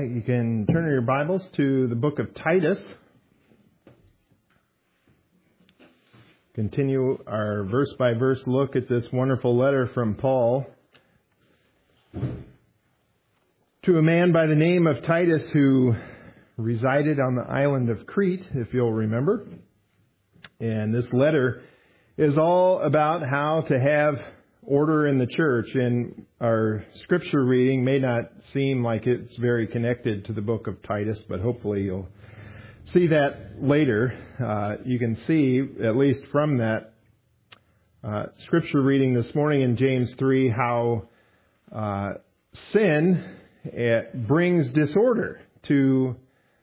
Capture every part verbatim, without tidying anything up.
right, you can turn your Bibles to the book of Titus. Continue our verse-by-verse look at this wonderful letter from Paul to a man by the name of Titus who resided on the island of Crete, if you'll remember. And this letter is all about how to have order in the church, and our scripture reading may not seem like it's very connected to the book of Titus, but hopefully you'll see that later. Uh, you can see, at least from that uh, scripture reading this morning in James three, how uh, sin it brings disorder to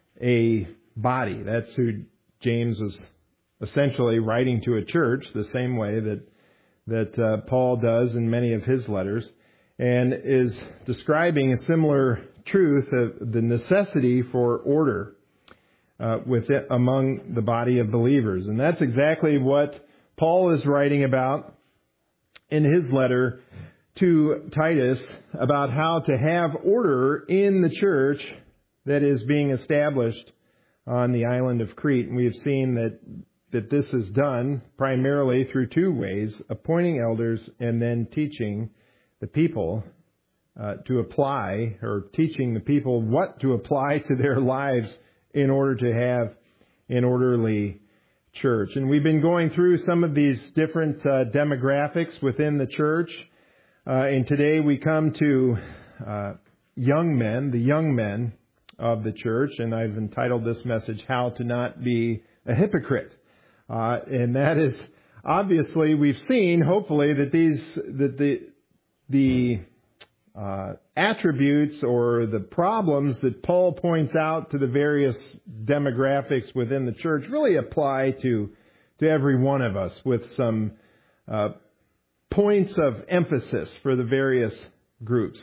a body. That's who James is essentially writing to a church, the same way that that uh, Paul does in many of his letters, and is describing a similar truth of the necessity for order uh, within, among the body of believers. And that's exactly what Paul is writing about in his letter to Titus, about how to have order in the church that is being established on the island of Crete. And we have seen that that this is done primarily through two ways: appointing elders and then teaching the people uh, to apply, or teaching the people what to apply to their lives in order to have an orderly church. And we've been going through some of these different uh, demographics within the church. Uh, and today we come to uh, young men, the young men of the church. And I've entitled this message, How to Not Be a Hypocrite. Uh, and that is, obviously, we've seen, hopefully, that these, that the, the, uh, attributes or the problems that Paul points out to the various demographics within the church really apply to, to every one of us, with some, uh, points of emphasis for the various groups.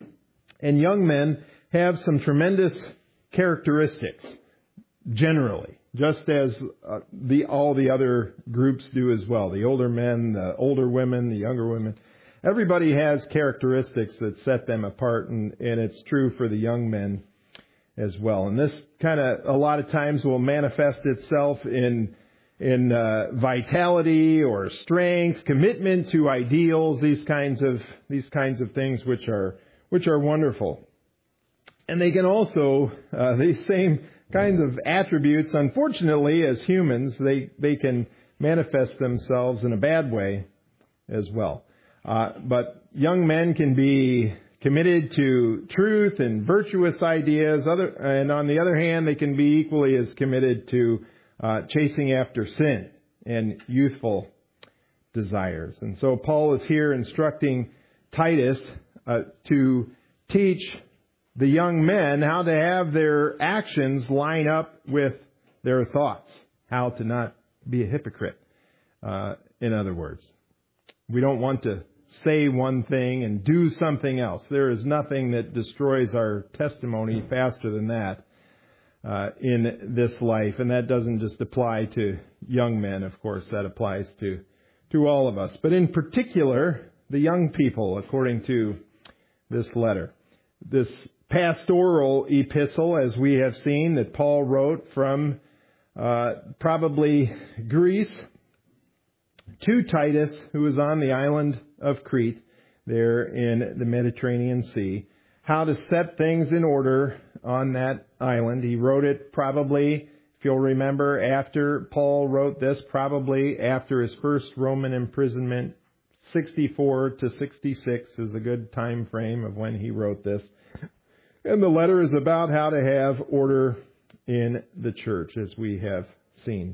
And young men have some tremendous characteristics, generally. Just as uh, the all the other groups do as well. The older men, the older women, the younger women. Everybody has characteristics that set them apart, and, and it's true for the young men as well. And this kind of, a lot of times, will manifest itself in in uh, vitality or strength, commitment to ideals, these kinds of these kinds of things, which are which are wonderful. And they can also, uh, these same kinds of attributes, unfortunately, as humans, they, they can manifest themselves in a bad way as well. Uh, but young men can be committed to truth and virtuous ideas, other, and on the other hand, they can be equally as committed to uh, chasing after sin and youthful desires. And so Paul is here instructing Titus uh, to teach the young men how to have their actions line up with their thoughts. How to not be a hypocrite, uh, in other words. We don't want to say one thing and do something else. There is nothing that destroys our testimony faster than that uh, in this life. And that doesn't just apply to young men, of course. That applies to, to all of us. But in particular, the young people, according to this letter. This pastoral epistle, as we have seen, that Paul wrote from uh, probably Greece to Titus, who was on the island of Crete, there in the Mediterranean Sea. How to set things in order on that island. He wrote it probably, if you'll remember, after Paul wrote this, probably after his first Roman imprisonment. sixty-four to sixty-six is a good time frame of when he wrote this. And the letter is about how to have order in the church, as we have seen.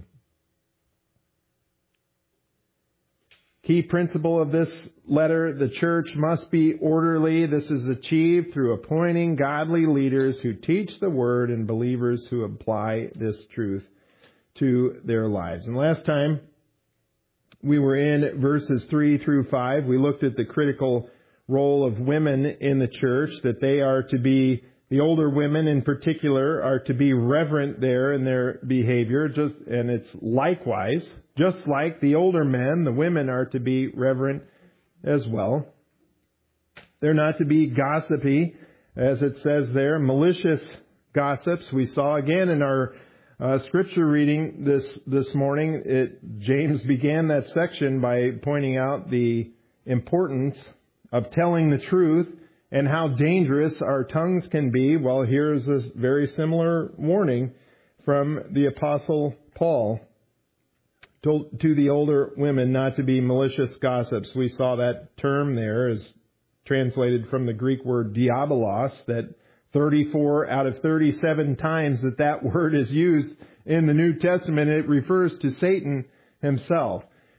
Key principle of this letter: the church must be orderly. This is achieved through appointing godly leaders who teach the word and believers who apply this truth to their lives. And last time we were in verses three through five. We looked at the critical role of women in the church, that they are to be, the older women in particular, are to be reverent there in their behavior, just, and it's likewise, just like the older men, the women are to be reverent as well. They're not to be gossipy. as it says there, malicious gossips. We saw again in our uh, scripture reading this this morning, it, James began that section by pointing out the importance of telling the truth and how dangerous our tongues can be. Well, here's a very similar warning from the Apostle Paul to, to the older women not to be malicious gossips. We saw that term there as translated from the Greek word diabolos, that thirty-four out of thirty-seven times that that word is used in the New Testament, it refers to Satan himself.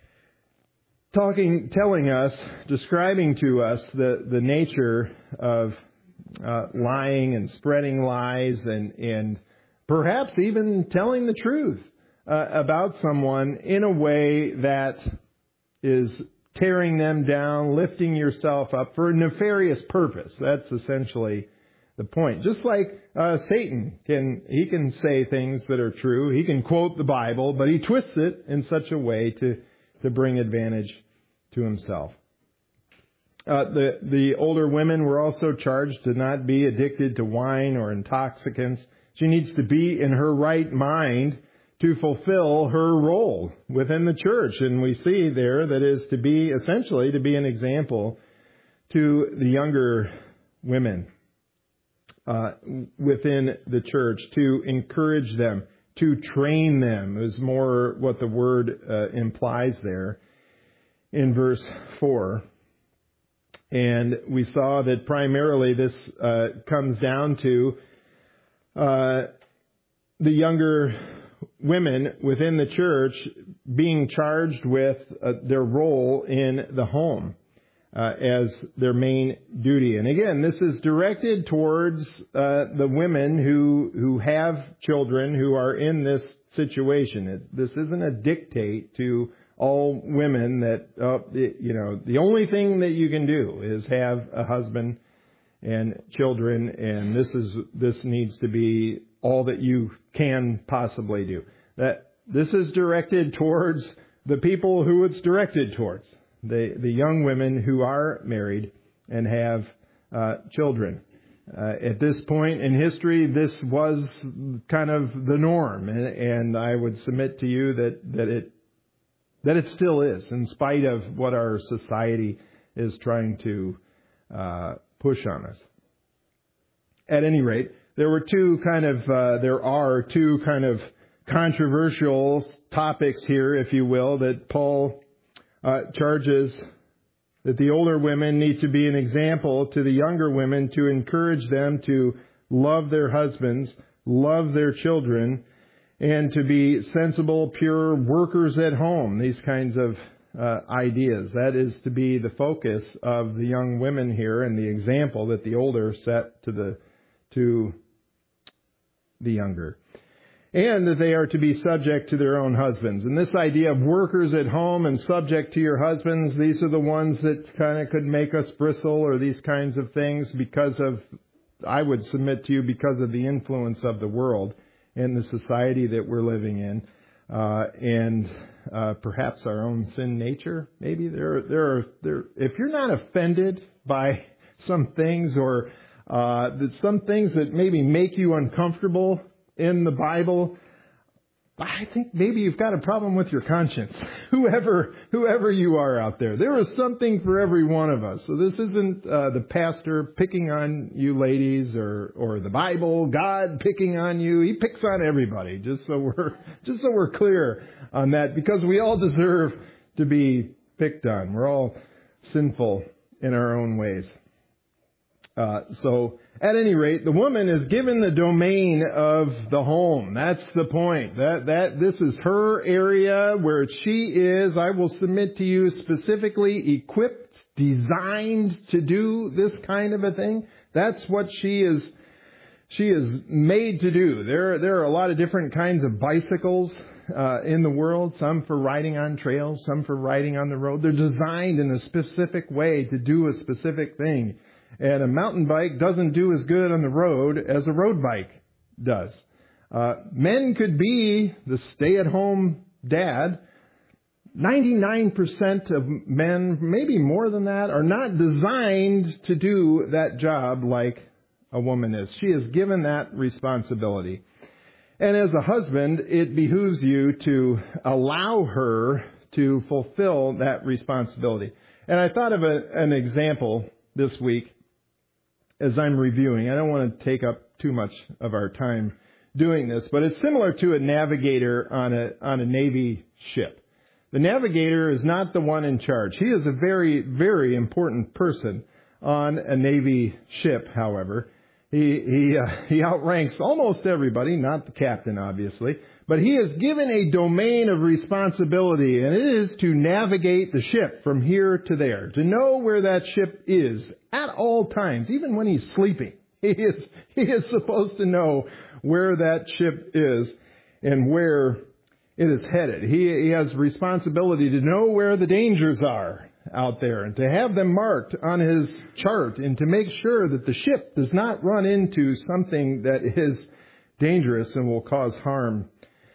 Talking, telling us, describing to us the, the nature of uh, lying and spreading lies and, and perhaps even telling the truth uh, about someone in a way that is tearing them down, lifting yourself up for a nefarious purpose. That's essentially the point. Just like uh, Satan can, he can say things that are true. He can quote the Bible, but he twists it in such a way to, to bring advantage to himself. Uh, the, the older women were also charged to not be addicted to wine or intoxicants. She needs to be in her right mind to fulfill her role within the church. And we see there that is to be, essentially, to be an example to the younger women uh, within the church, to encourage them, to train them, is more what the word uh, implies there in verse four. And we saw that primarily this uh, comes down to uh, the younger women within the church being charged with uh, their role in the home uh, as their main duty. And again, this is directed towards uh, the women who who have children who are in this situation. It, this isn't a dictate to all women that, uh, it, you know, the only thing that you can do is have a husband and children, and this is this needs to be all that you can possibly do. That this is directed towards the people who it's directed towards, the the young women who are married and have uh, children. Uh, at this point in history, this was kind of the norm, and, and I would submit to you that that it that it still is, in spite of what our society is trying to uh, push on us. At any rate, there were two kind of, uh, there are two kind of controversial topics here, if you will, that Paul uh, charges that the older women need to be an example to the younger women to encourage them to love their husbands, love their children, and to be sensible, pure workers at home. These kinds of uh, ideas. That is to be the focus of the young women here and the example that the older set to the to the younger. And that they are to be subject to their own husbands. And this idea of workers at home and subject to your husbands, these are the ones that kind of could make us bristle, or these kinds of things because of, I would submit to you, because of the influence of the world and the society that we're living in, uh, and uh, perhaps our own sin nature. Maybe there, there are, there. If you're not offended by some things, or uh, that some things that maybe make you uncomfortable in the Bible, I think maybe you've got a problem with your conscience. Whoever, whoever you are out there, there is something for every one of us. So this isn't uh, the pastor picking on you ladies, or or the Bible, God picking on you. He picks on everybody. Just so we're just so we're clear on that, because we all deserve to be picked on. We're all sinful in our own ways. Uh, so, at any rate, the woman is given the domain of the home. That's the point. That that this is her area where she is, I will submit to you, specifically equipped, designed to do this kind of a thing. That's what she is. She is made to do. There there are a lot of different kinds of bicycles uh, in the world. Some for riding on trails, some for riding on the road. They're designed in a specific way to do a specific thing. And a mountain bike doesn't do as good on the road as a road bike does. Uh, men could be the stay-at-home dad. ninety-nine percent of men, maybe more than that, are not designed to do that job like a woman is. She is given that responsibility. And as a husband, it behooves you to allow her to fulfill that responsibility. And I thought of a, an example this week as I'm reviewing. I don't want to take up too much of our time doing this, but it's similar to a navigator on a on a Navy ship. The navigator is not the one in charge. He is a very, very important person on a Navy ship, however. He he uh, he outranks almost everybody, not the captain, obviously, but he is given a domain of responsibility, and it is to navigate the ship from here to there, to know where that ship is at all times, even when he's sleeping. He is he is supposed to know where that ship is and where it is headed. He, he has responsibility to know where the dangers are out there and to have them marked on his chart and to make sure that the ship does not run into something that is dangerous and will cause harm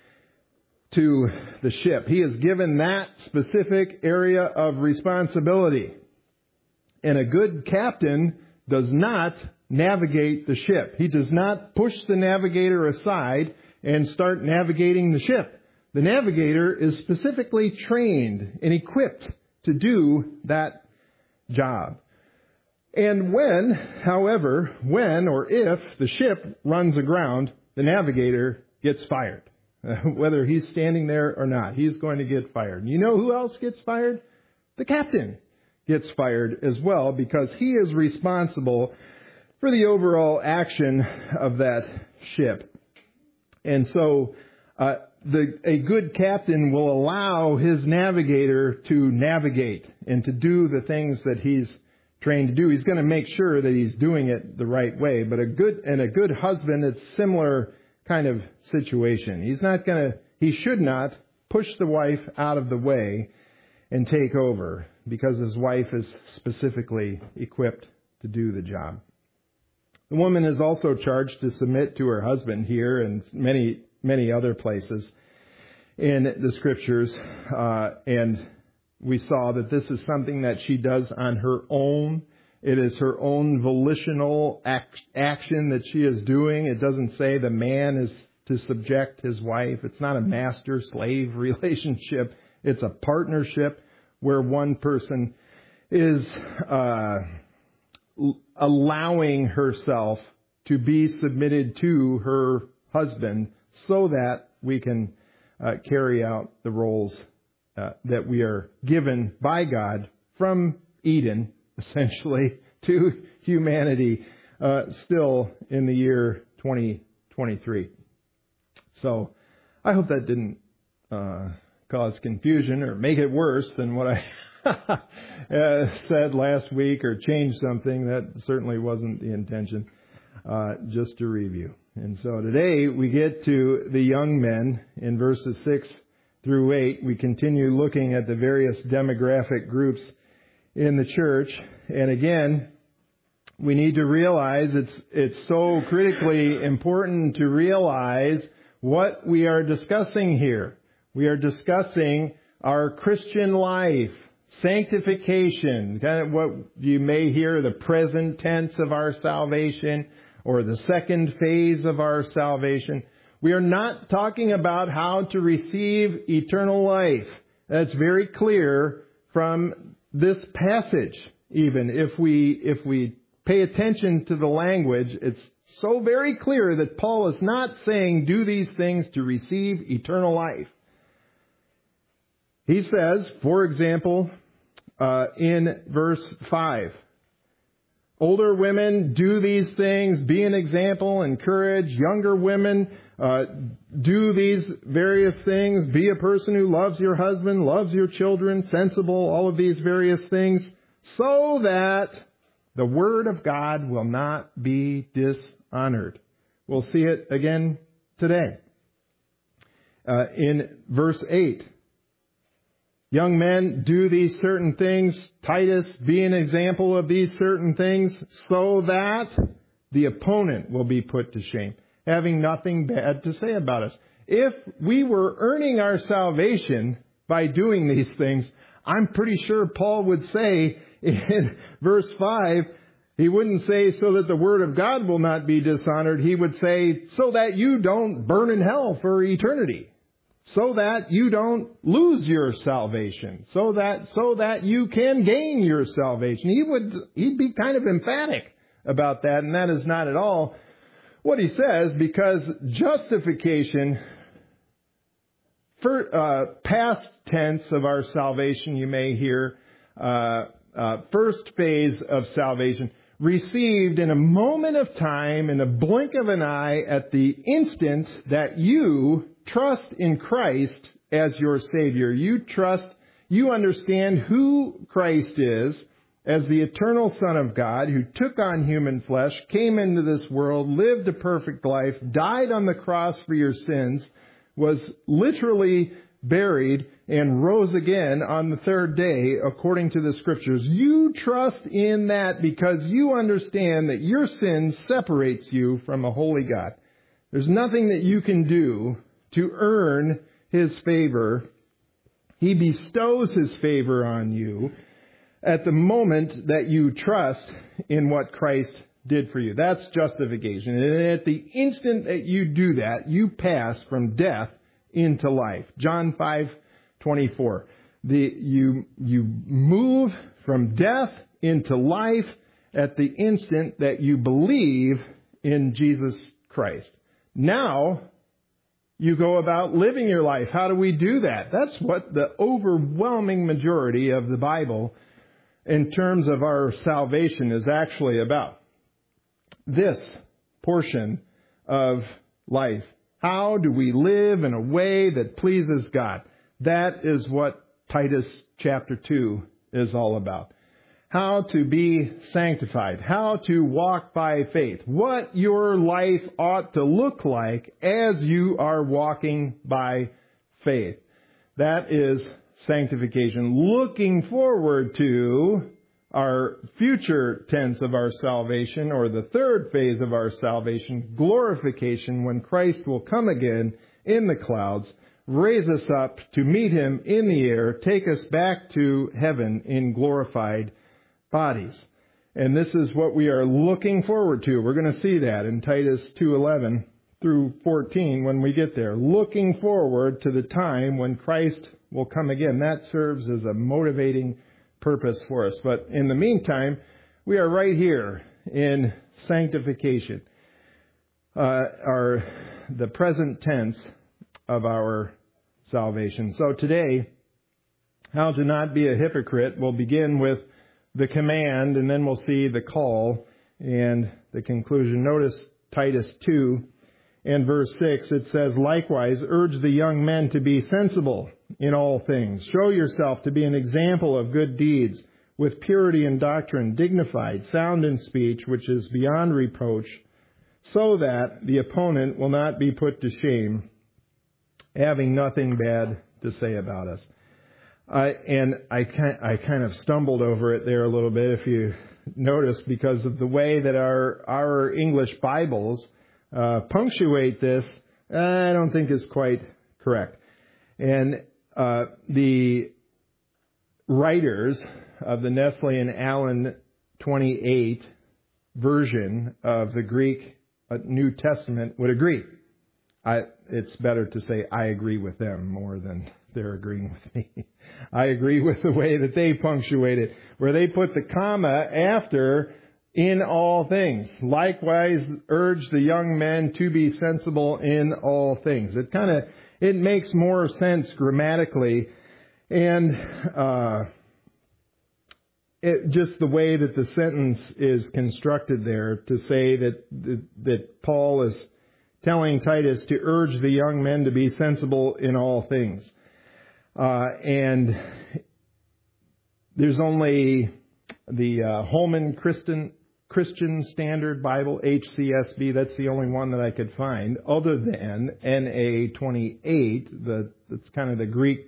to the ship. He is given that specific area of responsibility. And a good captain does not navigate the ship. He does not push the navigator aside and start navigating the ship. The navigator is specifically trained and equipped to do that job. And when, however, when or if the ship runs aground, the navigator gets fired. Whether he's standing there or not, he's going to get fired. You know who else gets fired? The captain gets fired as well, because he is responsible for the overall action of that ship. And so uh, the, a good captain will allow his navigator to navigate and to do the things that he's trained to do. He's going to make sure that he's doing it the right way. But a good and a good husband, it's similar kind of situation. He's not going to, he should not push the wife out of the way and take over, because his wife is specifically equipped to do the job. The woman is also charged to submit to her husband here and many, many other places in the Scriptures. Uh, and we saw that this is something that she does on her own. It is her own volitional act, action that she is doing. It doesn't say the man is to subject his wife. It's not a master-slave relationship. It's a partnership where one person is uh allowing herself to be submitted to her husband so that we can uh, carry out the roles uh, that we are given by God from Eden, essentially, to humanity, uh, still in the year twenty twenty-three. So I hope that didn't uh, cause confusion or make it worse than what I uh, said last week, or change something. That certainly wasn't the intention. Uh, just to review. And so today we get to the young men in verses six through eight. We continue looking at the various demographic groups in the church. And again, we need to realize it's it's so critically important to realize what we are discussing here. We are discussing our Christian life, sanctification, kind of what you may hear, the present tense of our salvation, or the second phase of our salvation. We are not talking about how to receive eternal life. That's very clear from this passage. Even if we if we pay attention to the language, it's so very clear that Paul is not saying do these things to receive eternal life. He says, for example, uh, in verse five, older women, do these things, be an example, encourage. Younger women, uh, do these various things, be a person who loves your husband, loves your children, sensible, all of these various things, so that the Word of God will not be dishonored. We'll see it again today. Uh, in verse eight, young men, do these certain things. Titus, be an example of these certain things, so that the opponent will be put to shame, having nothing bad to say about us. If we were earning our salvation by doing these things, I'm pretty sure Paul would say in verse five, He wouldn't say so that the Word of God will not be dishonored. He would say so that you don't burn in hell for eternity. So that you don't lose your salvation. So that, so that you can gain your salvation. He would, he'd be kind of emphatic about that, and that is not at all what he says, because justification, for, uh, past tense of our salvation, you may hear, uh, uh, first phase of salvation, received in a moment of time, in a blink of an eye, at the instant that you trust in Christ as your Savior. You trust, you understand who Christ is as the eternal Son of God who took on human flesh, came into this world, lived a perfect life, died on the cross for your sins, was literally buried, and rose again on the third day according to the Scriptures. You trust in that because you understand that your sin separates you from a holy God. There's nothing that you can do to earn His favor. He bestows His favor on you at the moment that you trust in what Christ did for you. That's justification. And at the instant that you do that, you pass from death into life. John five twenty-four. The, you, you move from death into life at the instant that you believe in Jesus Christ. Now, you go about living your life. How do we do that? That's what the overwhelming majority of the Bible in terms of our salvation is actually about. This portion of life. How do we live in a way that pleases God? That is what Titus chapter two is all about. How to be sanctified. How to walk by faith. What your life ought to look like as you are walking by faith. That is sanctification. Looking forward to our future tense of our salvation, or the third phase of our salvation, glorification, when Christ will come again in the clouds, raise us up to meet Him in the air, take us back to heaven in glorified bodies. And this is what we are looking forward to. We're going to see that in Titus two eleven through fourteen when we get there. Looking forward to the time when Christ will come again. That serves as a motivating purpose for us. But in the meantime, we are right here in sanctification. Uh, our the present tense of our salvation. So today, how to not be a hypocrite, we'll begin with the command, and then we'll see the call and the conclusion. Notice Titus two and verse six. It says, likewise, urge the young men to be sensible in all things. Show yourself to be an example of good deeds, with purity in doctrine, dignified, sound in speech, which is beyond reproach, so that the opponent will not be put to shame, having nothing bad to say about us. I, and I kind, I kind of stumbled over it there a little bit, if you notice, because of the way that our our English Bibles uh, punctuate this. I don't think is quite correct. And uh, the writers of the Nestle and Allen twenty-eight version of the Greek New Testament would agree. I, it's better to say I agree with them more than they're agreeing with me. I agree with the way that they punctuate it, where they put the comma after in all things. Likewise, urge the young men to be sensible in all things. It kind of, it makes more sense grammatically, and uh, it, just the way that the sentence is constructed there, to say that that, that Paul is telling Titus to urge the young men to be sensible in all things. Uh, and there's only the uh, Holman Christian, Christian Standard Bible, H C S B, that's the only one that I could find, other than N A twenty-eight, the, that's kind of the Greek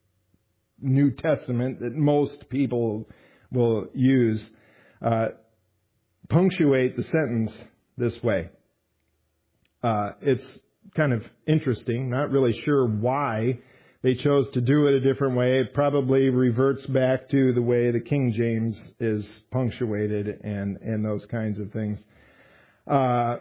New Testament that most people will use, uh, punctuate the sentence this way. Uh, it's kind of interesting, not really sure why they chose to do it a different way. It probably reverts back to the way the King James is punctuated and, and those kinds of things. Uh,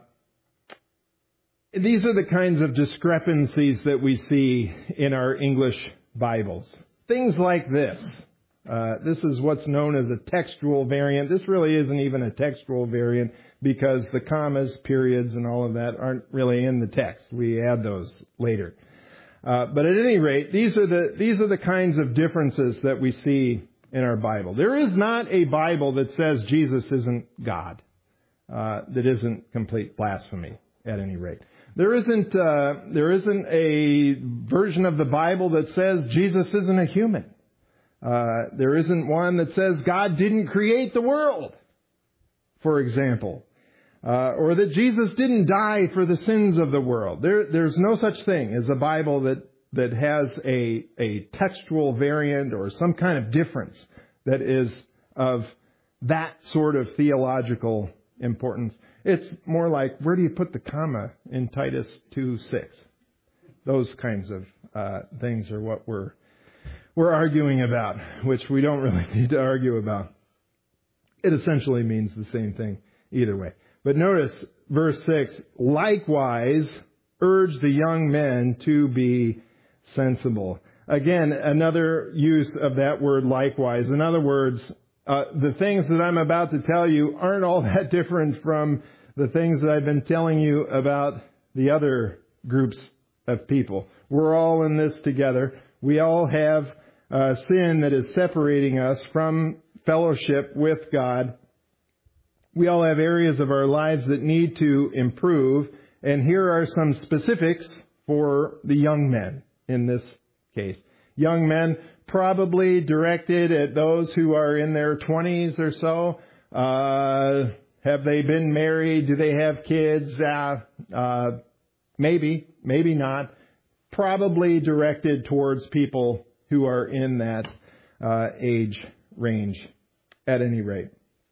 these are the kinds of discrepancies that we see in our English Bibles. Things like this. Uh, this is what's known as a textual variant. This really isn't even a textual variant because the commas, periods, and all of that aren't really in the text. We add those later. Uh, but at any rate, these are the these are the kinds of differences that we see in our Bible. There is not a Bible that says Jesus isn't God. Uh, that isn't complete blasphemy, at any rate. There isn't uh, there isn't a version of the Bible that says Jesus isn't a human. Uh, there isn't one that says God didn't create the world, for example, uh, or that Jesus didn't die for the sins of the world. There, there's no such thing as a Bible that that has a a textual variant or some kind of difference that is of that sort of theological importance. It's more like, where do you put the comma in Titus two six? Those kinds of uh, things are what we're we're arguing about, which we don't really need to argue about. It essentially means the same thing either way. But notice verse six, likewise urge the young men to be sensible. Again, another use of that word likewise. In other words, uh, the things that I'm about to tell you aren't all that different from the things that I've been telling you about the other groups of people. We're all in this together. We all have uh, sin that is separating us from fellowship with God. We all have areas of our lives that need to improve. And here are some specifics for the young men in this case. Young men probably directed at those who are in their twenties or so. Uh, have they been married? Do they have kids? Uh, uh, maybe, maybe not. Probably directed towards people who are in that uh, age range at any rate.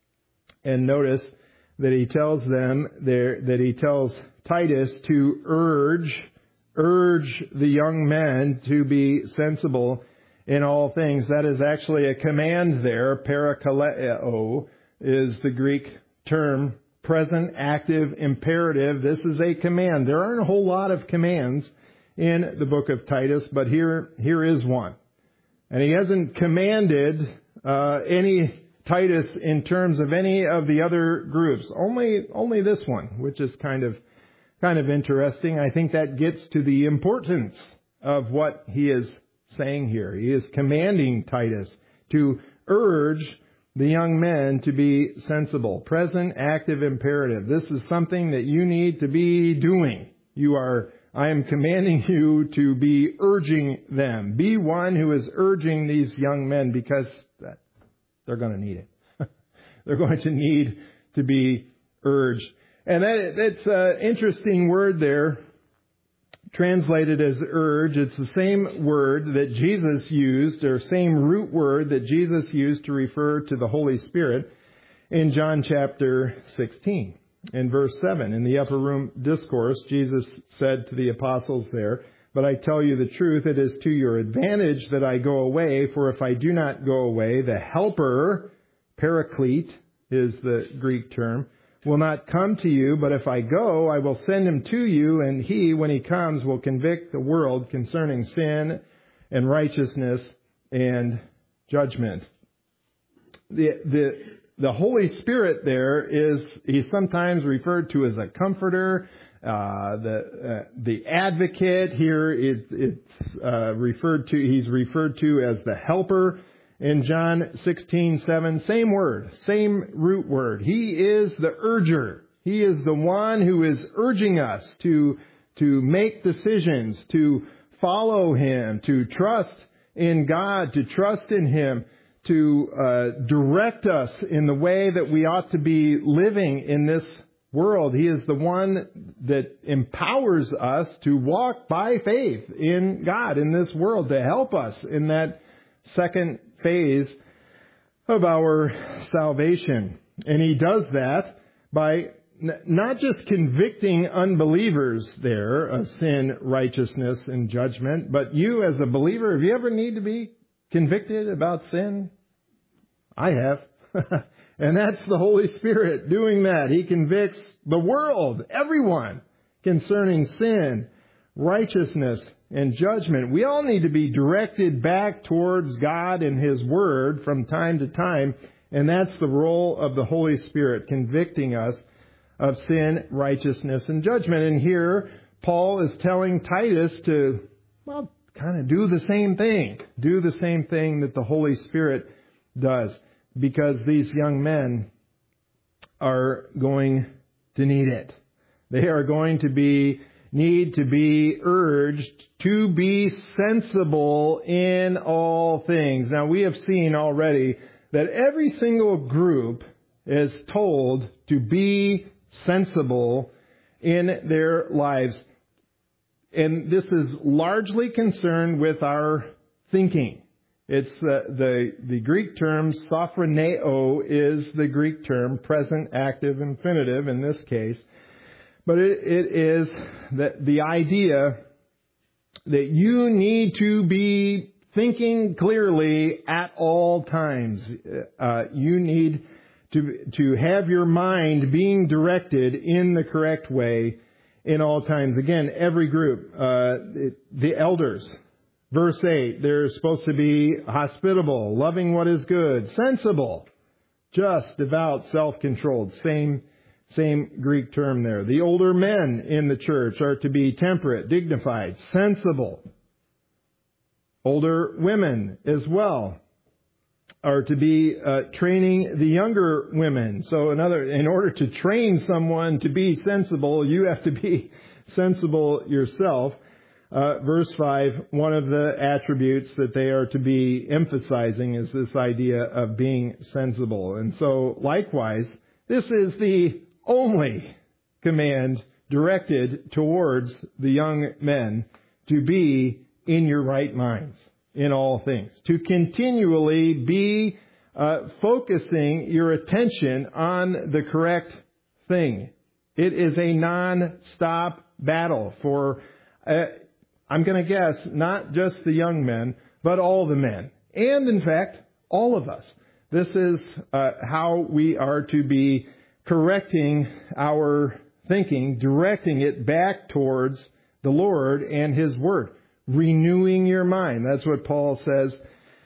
And notice that he tells them there, that he tells Titus to urge, urge the young men to be sensible in all things. That is actually a command there. Parakaleo is the Greek term, present, active, imperative. This is a command. There aren't a whole lot of commands in the book of Titus, but here, here is one. And he hasn't commanded uh, any Titus in terms of any of the other groups. Only, only this one, which is kind of, kind of interesting. I think that gets to the importance of what he is saying here. He is commanding Titus to urge the young men to be sensible. Present, active, imperative. This is something that you need to be doing. You are, I am commanding you to be urging them. Be one who is urging these young men because that, they're going to need it. They're going to need to be urged. And that, that's an interesting word there, translated as urge. It's the same word that Jesus used, or same root word that Jesus used to refer to the Holy Spirit in John chapter sixteen. In verse seven, in the upper room discourse, Jesus said to the apostles there, "But I tell you the truth, it is to your advantage that I go away, for if I do not go away, the Helper," Paraclete is the Greek term, "will not come to you, but if I go, I will send him to you, and he, when he comes, will convict the world concerning sin and righteousness and judgment." The, the, the Holy Spirit there is, he's sometimes referred to as a comforter, uh, the, uh, the advocate. Here it, it's, uh, referred to, he's referred to as the helper. In John sixteen seven, same word, same root word. He is the urger. He is the one who is urging us to, to make decisions, to follow him, to trust in God, to trust in him, to uh, direct us in the way that we ought to be living in this world. He is the one that empowers us to walk by faith in God, in this world, to help us in that second phase of our salvation. And he does that by not just convicting unbelievers there of sin, righteousness, and judgment, but you as a believer, have you ever need to be convicted about sin? I have. And that's the Holy Spirit doing that. He convicts the world, everyone, concerning sin, righteousness, and judgment. We all need to be directed back towards God and His Word from time to time. And that's the role of the Holy Spirit, convicting us of sin, righteousness, and judgment. And here, Paul is telling Titus to, well, kind of do the same thing. Do the same thing that the Holy Spirit does. Because these young men are going to need it. They are going to be, need to be urged to be sensible in all things. Now, we have seen already that every single group is told to be sensible in their lives. And this is largely concerned with our thinking. It's uh, the the Greek term sophroneo is the Greek term, present active infinitive in this case. But it, it is the, the idea that you need to be thinking clearly at all times. Uh, you need to to have your mind being directed in the correct way in all times. Again, every group, uh, the elders, verse eight, they're supposed to be hospitable, loving what is good, sensible, just, devout, self-controlled. Same same Greek term there. The older men in the church are to be temperate, dignified, sensible. Older women as well are to be uh, training the younger women. So another, in order to train someone to be sensible, you have to be sensible yourself. Uh, verse five, one of the attributes that they are to be emphasizing is this idea of being sensible. And so likewise, this is the only command directed towards the young men to be in your right minds in all things. To continually be uh, focusing your attention on the correct thing. It is a non-stop battle for, uh, I'm going to guess, not just the young men, but all the men. And in fact, all of us. This is uh, how we are to be correcting our thinking, directing it back towards the Lord and His Word. Renewing your mind. That's what Paul says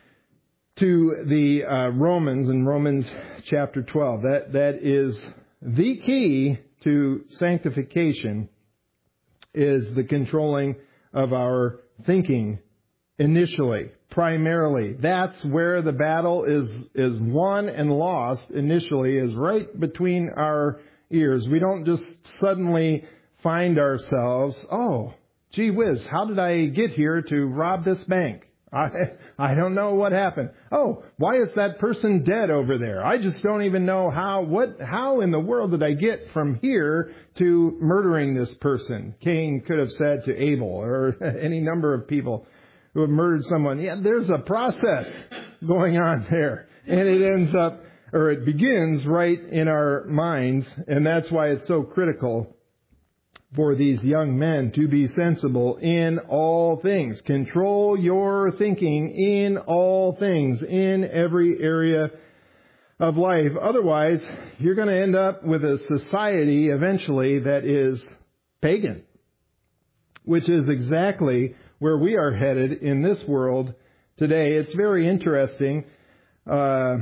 to the uh, Romans in Romans chapter twelve. That that is the key to sanctification, is the controlling of our thinking initially, primarily. That's where the battle is is won and lost initially, is right between our ears. We don't just suddenly find ourselves, oh, gee whiz, how did I get here to rob this bank? I I don't know what happened. Oh, why is that person dead over there? I just don't even know how, what, how in the world did I get from here to murdering this person? Cain could have said to Abel, or any number of people who have murdered someone. Yeah, there's a process going on there. And it ends up, or it begins right in our minds. And that's why it's so critical for these young men to be sensible in all things. Control your thinking in all things, in every area of life. Otherwise, you're going to end up with a society eventually that is pagan, which is exactly where we are headed in this world today. It's very interesting uh,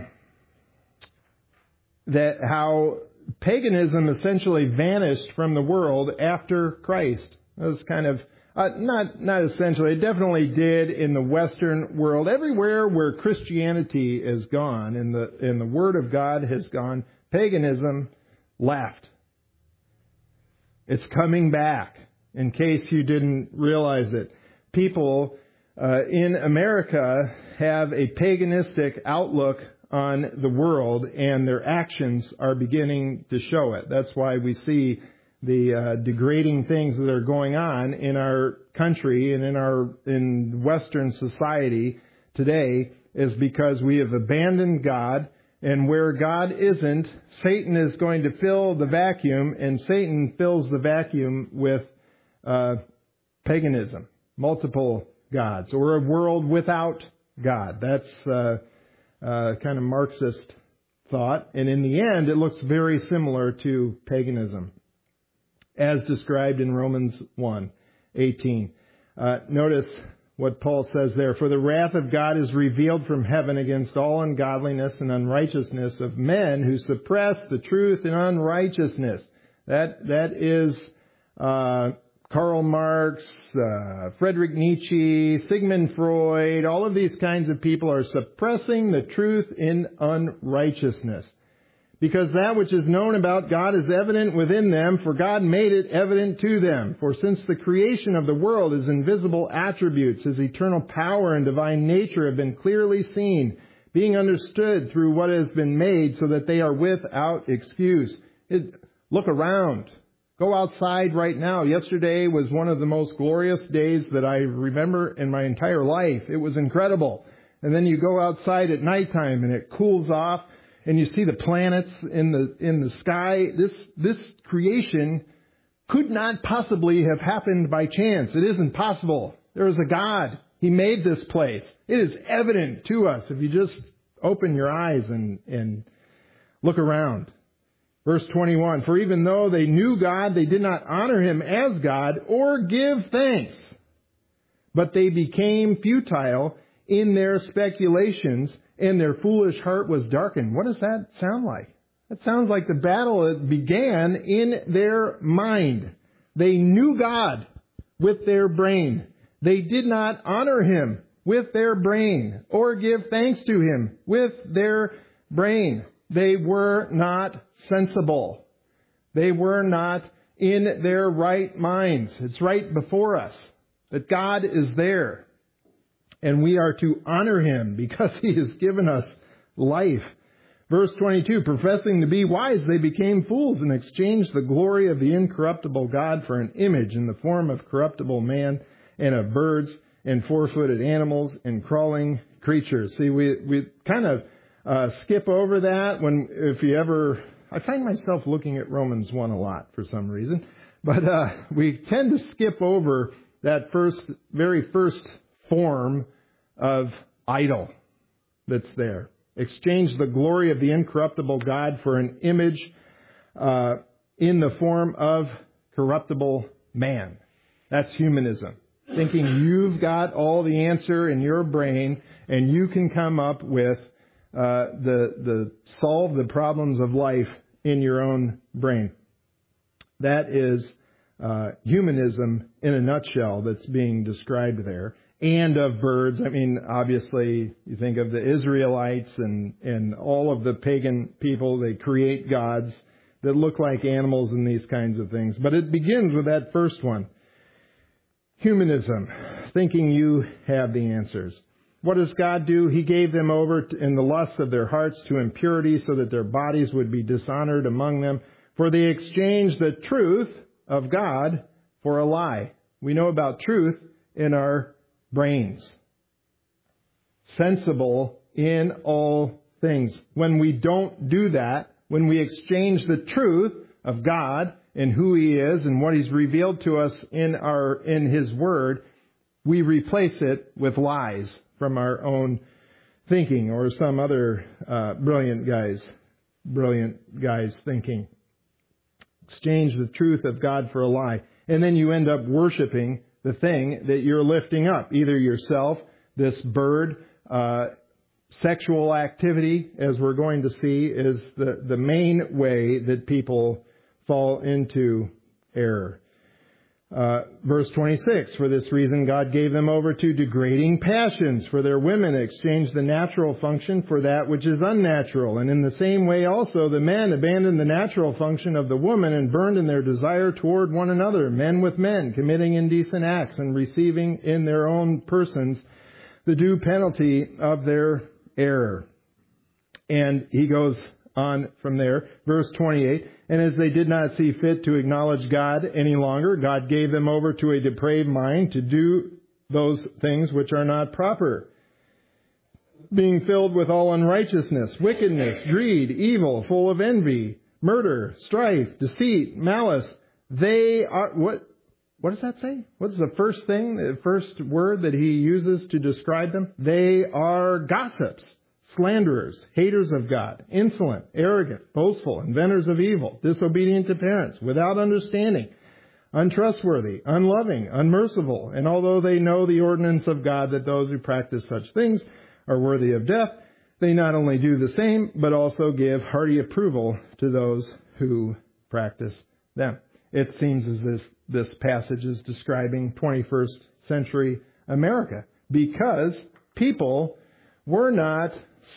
that how paganism essentially vanished from the world after Christ. That was kind of, uh, not not essentially, it definitely did in the Western world. Everywhere where Christianity is gone and the, and the Word of God has gone, paganism left. It's coming back, in case you didn't realize it. People uh, in America have a paganistic outlook on the world, and their actions are beginning to show it. That's why we see the uh, degrading things that are going on in our country and in our in Western society today, is because we have abandoned God And where God isn't, Satan is going to fill the vacuum, and Satan fills the vacuum with uh, paganism, multiple gods, or a world without God. That's uh, uh, kind of Marxist thought. And in the end, it looks very similar to paganism, as described in Romans one eighteen. Uh, notice what Paul says there. For the wrath of God is revealed from heaven against all ungodliness and unrighteousness of men who suppress the truth in unrighteousness. That that is uh, Karl Marx, uh, Friedrich Nietzsche, Sigmund Freud. All of these kinds of people are suppressing the truth in unrighteousness. Because that which is known about God is evident within them, for God made it evident to them. For since the creation of the world, His invisible attributes, His eternal power and divine nature have been clearly seen, being understood through what has been made, so that they are without excuse. It, look around. Go outside right now. Yesterday was one of the most glorious days that I remember in my entire life. It was incredible. And then you go outside at nighttime and it cools off. And you see the planets in the in the sky. This this creation could not possibly have happened by chance. It isn't possible. There is a God. He made this place. It is evident to us if you just open your eyes and, and look around. Verse twenty-one, for even though they knew God, they did not honor Him as God or give thanks. But they became futile in their speculations, and their foolish heart was darkened. What does that sound like? That sounds like the battle that began in their mind. They knew God with their brain. They did not honor Him with their brain or give thanks to Him with their brain. They were not sensible. They were not in their right minds. It's right before us that God is there. And we are to honor Him because He has given us life. Verse twenty-two, professing to be wise, they became fools and exchanged the glory of the incorruptible God for an image in the form of corruptible man and of birds and four-footed animals and crawling creatures. See, we, we kind of uh, skip over that when, if you ever, I find myself looking at Romans one a lot for some reason, but uh, we tend to skip over that first, very first form of idol that's there. Exchange the glory of the incorruptible God for an image uh, in the form of corruptible man. That's humanism. Thinking you've got all the answer in your brain and you can come up with uh, the the solve the problems of life in your own brain. That is uh, humanism in a nutshell that's being described there. And of birds. I mean, obviously, you think of the Israelites and, and all of the pagan people. They create gods that look like animals and these kinds of things. But it begins with that first one. Humanism. Thinking you have the answers. What does God do? He gave them over in the lust of their hearts to impurity so that their bodies would be dishonored among them. For they exchanged the truth of God for a lie. We know about truth in our brains. Sensible in all things. When we don't do that, when we exchange the truth of God and who He is and what He's revealed to us in our in His Word, we replace it with lies from our own thinking or some other uh, brilliant guys, brilliant guys thinking. Exchange the truth of God for a lie. And then you end up worshiping the thing that you're lifting up, either yourself, this bird, uh, sexual activity, as we're going to see, is the, the main way that people fall into error. Uh, verse twenty-six, for this reason God gave them over to degrading passions, for their women exchanged the natural function for that which is unnatural. And in the same way also the men abandoned the natural function of the woman and burned in their desire toward one another, men with men, committing indecent acts and receiving in their own persons the due penalty of their error. And he goes on from there, verse twenty-eight, and as they did not see fit to acknowledge God any longer, God gave them over to a depraved mind to do those things which are not proper. being filled with all unrighteousness, wickedness, greed, evil, full of envy, murder, strife, deceit, malice. They are, what, what does that say? What's the first thing, the first word that he uses to describe them? They are gossips, slanderers, haters of God, insolent, arrogant, boastful, inventors of evil, disobedient to parents, without understanding, untrustworthy, unloving, unmerciful. And although they know the ordinance of God that those who practice such things are worthy of death, they not only do the same, but also give hearty approval to those who practice them. It seems as if this passage is describing twenty-first century America, because people were not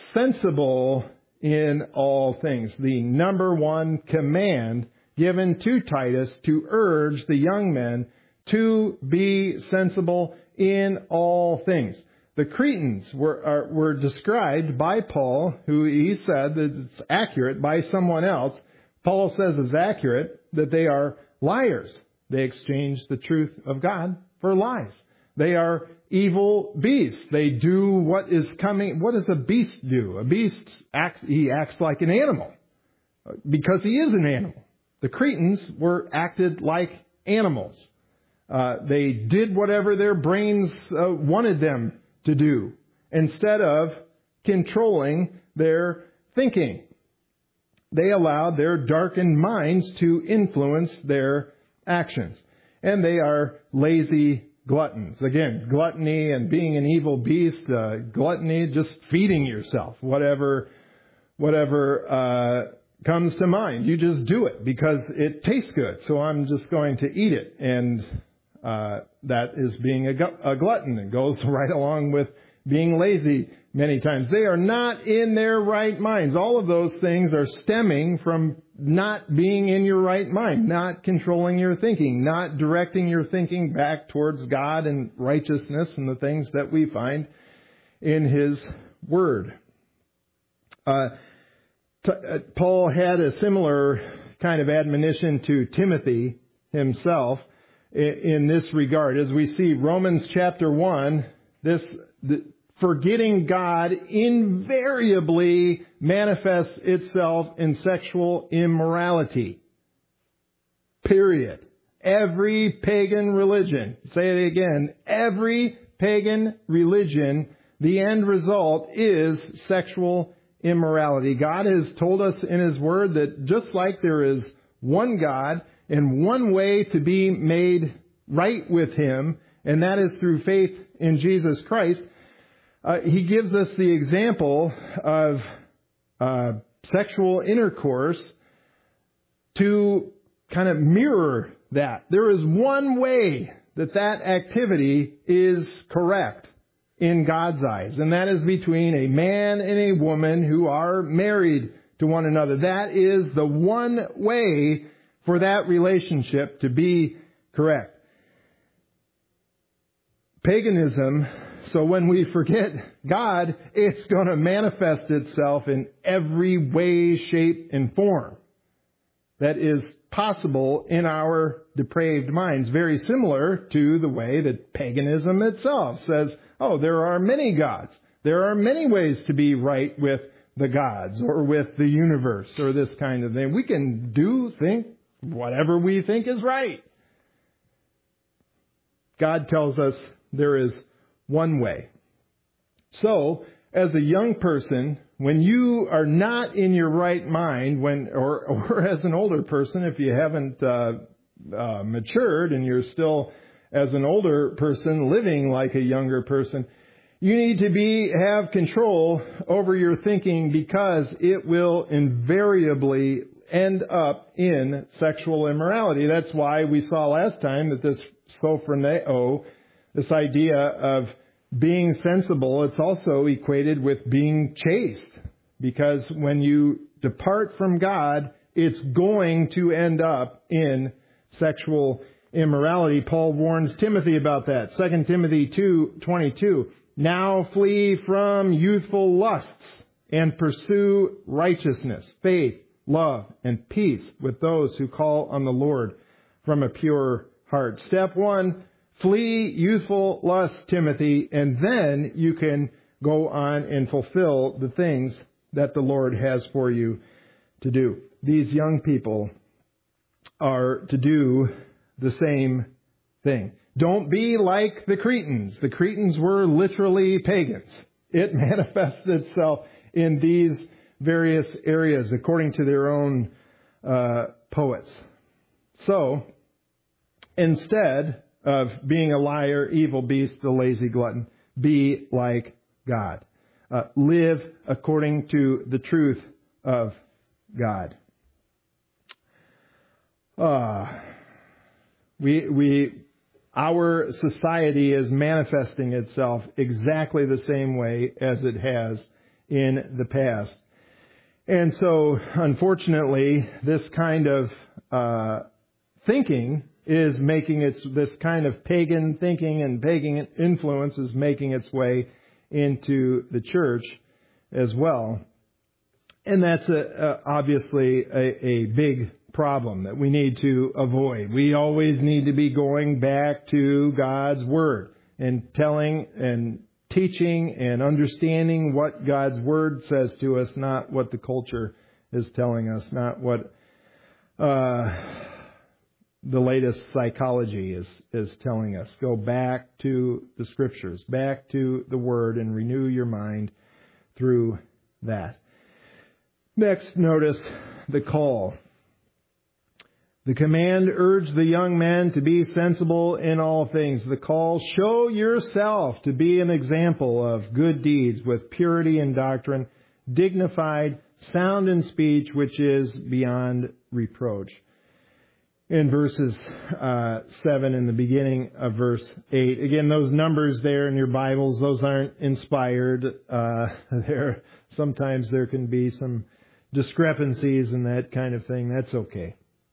sensible in all things. The number one command given to Titus to urge the young men to be sensible in all things. The Cretans were are, were described by Paul, who he said that it's accurate by someone else. Paul says it's accurate that they are liars. They exchange the truth of God for lies. They are evil beasts. They do what is coming. What does a beast do? A beast acts, he acts like an animal because he is an animal. The Cretans were acted like animals. Uh, they did whatever their brains uh, wanted them to do instead of controlling their thinking. They allowed their darkened minds to influence their actions. And they are lazy gluttons. Again, gluttony and being an evil beast, uh, gluttony, just feeding yourself, whatever, whatever, uh, comes to mind. You just do it because it tastes good. So I'm just going to eat it. And, uh, that is being a, gu- a glutton. It goes right along with being lazy many times. They are not in their right minds. All of those things are stemming from not being in your right mind, not controlling your thinking, not directing your thinking back towards God and righteousness and the things that we find in His Word. Uh, t- uh, Paul had a similar kind of admonition to Timothy himself in, in this regard. As we see Romans chapter one, this the, forgetting God invariably manifests itself in sexual immorality. Period. Every pagan religion, say it again, every pagan religion, the end result is sexual immorality. God has told us in His Word that just like there is one God and one way to be made right with Him, and that is through faith in Jesus Christ, Uh, he gives us the example of uh, sexual intercourse to kind of mirror that. There is one way that that activity is correct in God's eyes, and that is between a man and a woman who are married to one another. That is the one way for that relationship to be correct. Paganism, so when we forget God, it's going to manifest itself in every way, shape, and form that is possible in our depraved minds. Very similar to the way that paganism itself says, oh, there are many gods. There are many ways to be right with the gods or with the universe or this kind of thing. We can do, think, whatever we think is right. God tells us there is one way. So, as a young person, when you are not in your right mind, when or, or as an older person, if you haven't uh, uh, matured and you're still, as an older person, living like a younger person, you need to be have control over your thinking because it will invariably end up in sexual immorality. That's why we saw last time that this sophroneo, this idea of being sensible, it's also equated with being chaste. Because when you depart from God, it's going to end up in sexual immorality. Paul warns Timothy about that. Second Timothy two twenty-two. Now flee from youthful lusts and pursue righteousness, faith, love, and peace with those who call on the Lord from a pure heart. Step one, flee youthful lust, Timothy, and then you can go on and fulfill the things that the Lord has for you to do. These young people are to do the same thing. Don't be like the Cretans. The Cretans were literally pagans. It manifests itself in these various areas according to their own uh, poets. So, instead of being a liar, evil beast, a lazy glutton, be like God. Uh, live according to the truth of God. Uh, we, we, our society is manifesting itself exactly the same way as it has in the past. And so, unfortunately, this kind of uh, thinking is making its, this kind of pagan thinking and pagan influence is making its way into the church as well. And that's a, a, obviously a, a big problem that we need to avoid. We always need to be going back to God's Word and telling and teaching and understanding what God's Word says to us, not what the culture is telling us, not what uh, the latest psychology is, is telling us. Go back to the Scriptures, back to the Word, and renew your mind through that. Next, notice the call. The command urged the young men to be sensible in all things. The call, show yourself to be an example of good deeds with purity in doctrine, dignified, sound in speech, which is beyond reproach. In verses uh, seven and the beginning of verse eight. Again, those numbers there in your Bibles, those aren't inspired. Uh, there sometimes there can be some discrepancies and that kind of thing. That's okay.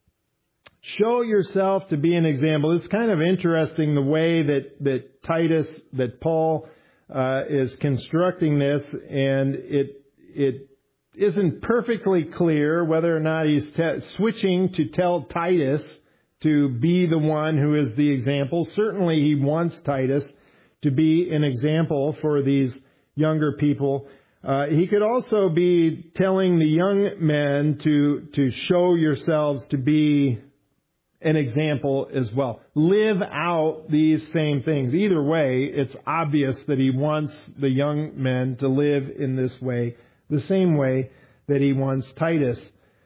Show yourself to be an example. It's kind of interesting the way that, that Titus, that Paul uh, is constructing this, and it it isn't perfectly clear whether or not he's te- switching to tell Titus to be the one who is the example. Certainly he wants Titus to be an example for these younger people. Uh, he could also be telling the young men to to show yourselves to be an example as well. Live out these same things. Either way, it's obvious that he wants the young men to live in this way, the same way that he wants Titus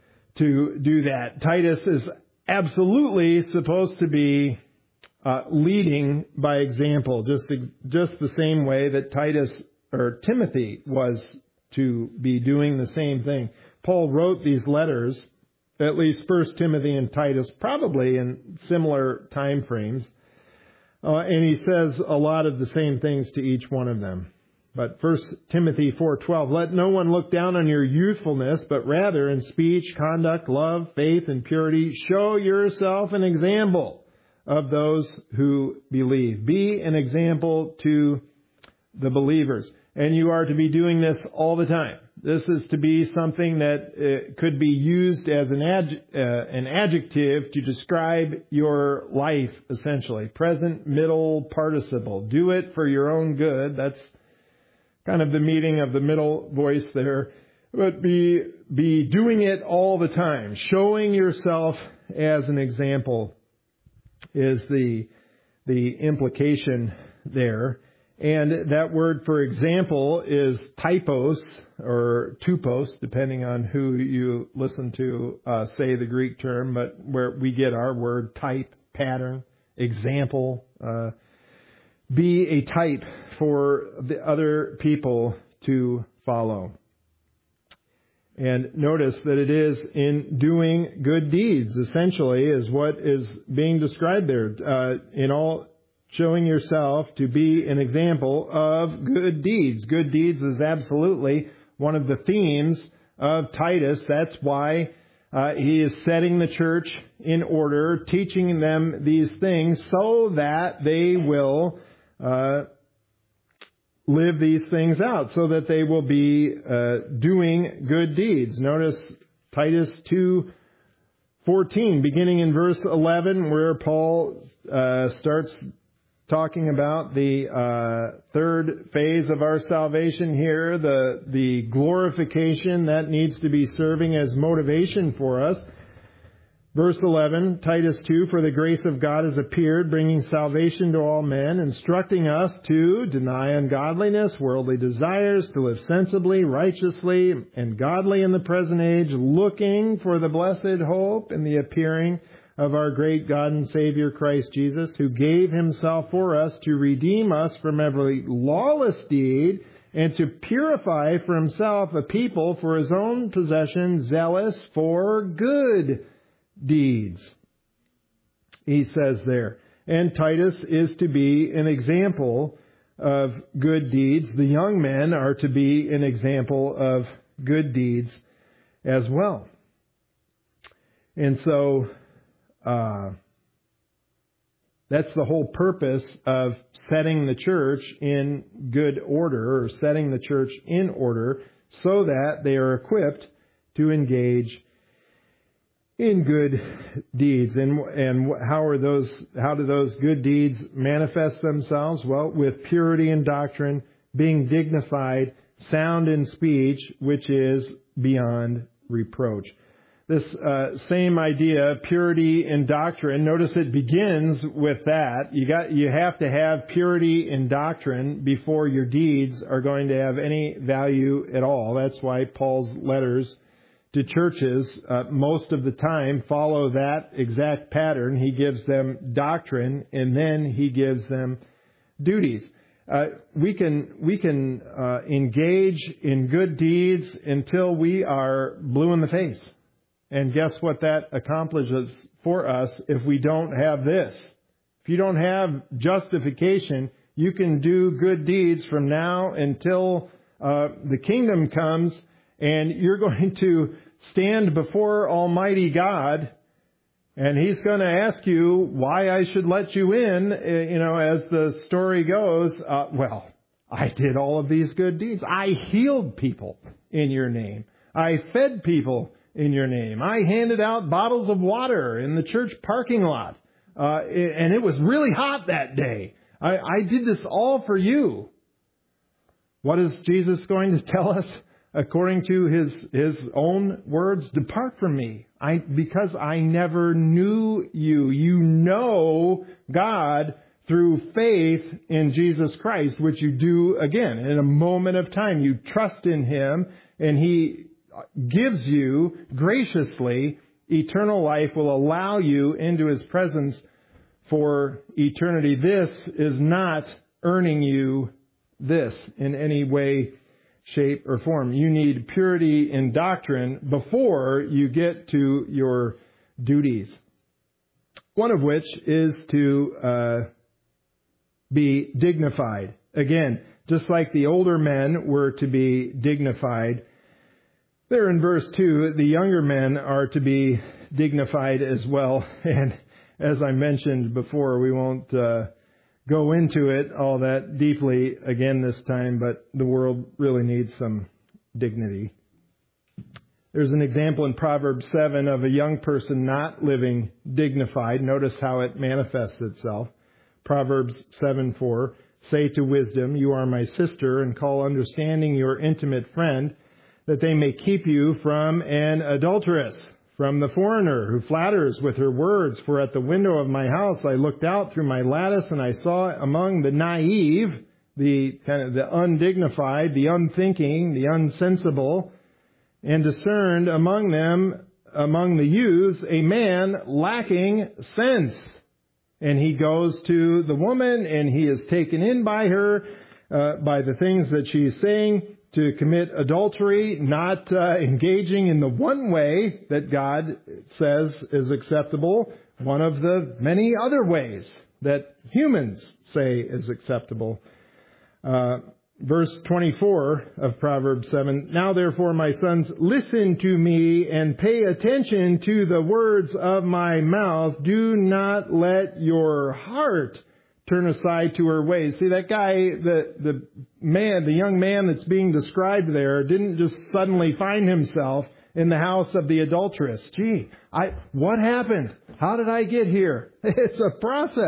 to do that. Titus is absolutely supposed to be uh, leading by example, just just the same way that Titus or Timothy was to be doing the same thing. Paul wrote these letters, at least First Timothy and Titus, probably in similar time frames. Uh, and he says a lot of the same things to each one of them. But First Timothy four twelve, let no one look down on your youthfulness, but rather in speech, conduct, love, faith, and purity, show yourself an example of those who believe. Be an example to the believers. And you are to be doing this all the time. This is to be something that uh, could be used as an, ad, uh, an adjective to describe your life, essentially. Present, middle, participle. Do it for your own good. That's kind of the meaning of the middle voice there. But be, be doing it all the time. Showing yourself as an example is the, the implication there. And that word for example is typos or tupos, depending on who you listen to uh, say the Greek term, but where we get our word type, pattern, example. Uh, be a type for the other people to follow. And notice that it is in doing good deeds, essentially, is what is being described there. Uh, in all Showing yourself to be an example of good deeds. Good deeds is absolutely one of the themes of Titus. That's why uh, he is setting the church in order, teaching them these things so that they will uh, live these things out, so that they will be uh, doing good deeds. Notice Titus two fourteen, beginning in verse eleven, where Paul uh, starts talking about the uh, third phase of our salvation here, the the glorification that needs to be serving as motivation for us. Verse eleven, Titus two, for the grace of God has appeared, bringing salvation to all men, instructing us to deny ungodliness, worldly desires, to live sensibly, righteously, and godly in the present age, looking for the blessed hope and the appearing of our great God and Savior Christ Jesus, who gave himself for us to redeem us from every lawless deed and to purify for himself a people for his own possession, zealous for good deeds. He says there. And Titus is to be an example of good deeds. The young men are to be an example of good deeds as well. And so uh, that's the whole purpose of setting the church in good order, or setting the church in order, so that they are equipped to engage in good deeds. And and how are those how do those good deeds manifest themselves? Well, with purity in doctrine, being dignified, sound in speech, which is beyond reproach. This uh, same idea, purity in doctrine, notice it begins with that. You got you have to have purity in doctrine before your deeds are going to have any value at all. That's why Paul's letters to churches, uh, most of the time, follow that exact pattern. He gives them doctrine, and then he gives them duties. Uh, we can we can uh, engage in good deeds until we are blue in the face. And guess what that accomplishes for us if we don't have this? If you don't have justification, you can do good deeds from now until uh, the kingdom comes, and you're going to stand before Almighty God, and He's going to ask you why I should let you in. You know, as the story goes, uh, well, I did all of these good deeds. I healed people in your name. I fed people in your name. I handed out bottles of water in the church parking lot, uh, and it was really hot that day. I, I did this all for you. What is Jesus going to tell us? According to his his own words, depart from me, I because I never knew you. You know God through faith in Jesus Christ, which you do again in a moment of time. You trust in Him, and He gives you graciously eternal life, will allow you into His presence for eternity. This is not earning you this in any way, shape, or form. You need purity in doctrine before you get to your duties. One of which is to uh, be dignified. Again, just like the older men were to be dignified, there in verse two, the younger men are to be dignified as well. And as I mentioned before, we won't uh, go into it all that deeply again this time, but the world really needs some dignity. There's an example in Proverbs seven of a young person not living dignified. Notice how it manifests itself. Proverbs seven four, say to wisdom, you are my sister, and call understanding your intimate friend, that they may keep you from an adulteress, from the foreigner who flatters with her words. For at the window of my house I looked out through my lattice, and I saw among the naive, the kind of the undignified, the unthinking, the unsensible, and discerned among them, among the youths, a man lacking sense. And he goes to the woman, and he is taken in by her, uh, by the things that she's saying, to commit adultery, not uh, engaging in the one way that God says is acceptable, one of the many other ways that humans say is acceptable. Uh, verse twenty-four of Proverbs seven, now therefore, my sons, listen to me and pay attention to the words of my mouth. Do not let your heart turn aside to her ways. See, that guy, the the man, the young man that's being described there, didn't just suddenly find himself in the house of the adulteress. Gee, I what happened? How did I get here? It's a process.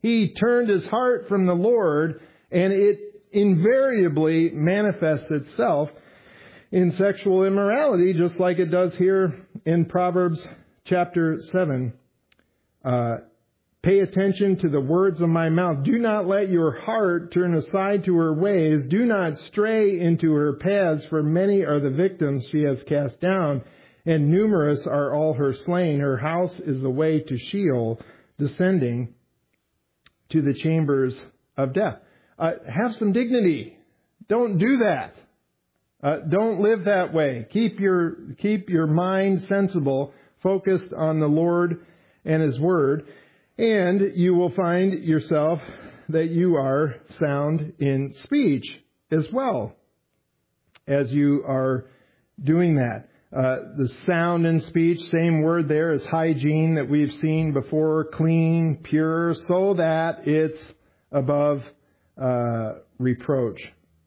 He turned his heart from the Lord, and it invariably manifests itself in sexual immorality, just like it does here in Proverbs chapter seven. Uh, Pay attention to the words of my mouth. Do not let your heart turn aside to her ways. Do not stray into her paths, for many are the victims she has cast down, and numerous are all her slain. Her house is the way to Sheol, descending to the chambers of death. Uh, have some dignity. Don't do that. Uh, don't live that way. Keep your, keep your mind sensible, focused on the Lord and His Word. And you will find yourself that you are sound in speech as well as you are doing that. Uh, the sound in speech, same word there as hygiene that we've seen before, clean, pure, so that it's above uh, reproach.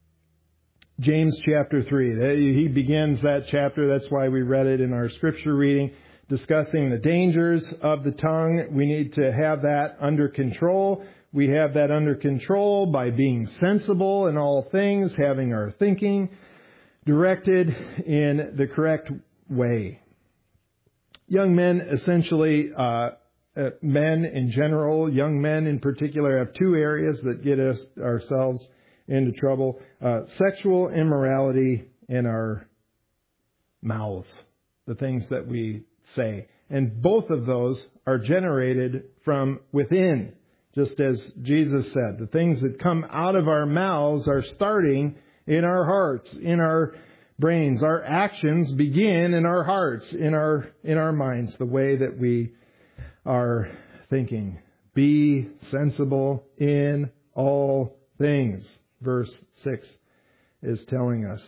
James chapter three, he begins that chapter. That's why we read it in our scripture reading. Discussing the dangers of the tongue. We need to have that under control. We have that under control by being sensible in all things, having our thinking directed in the correct way. Young men, essentially, uh, uh, men in general, young men in particular, have two areas that get us ourselves into trouble. Uh, sexual immorality and our mouths, the things that we say. And both of those are generated from within. Just as Jesus said, the things that come out of our mouths are starting in our hearts, in our brains. Our actions begin in our hearts, in our in our minds, the way that we are thinking. Be sensible in all things, verse six is telling us.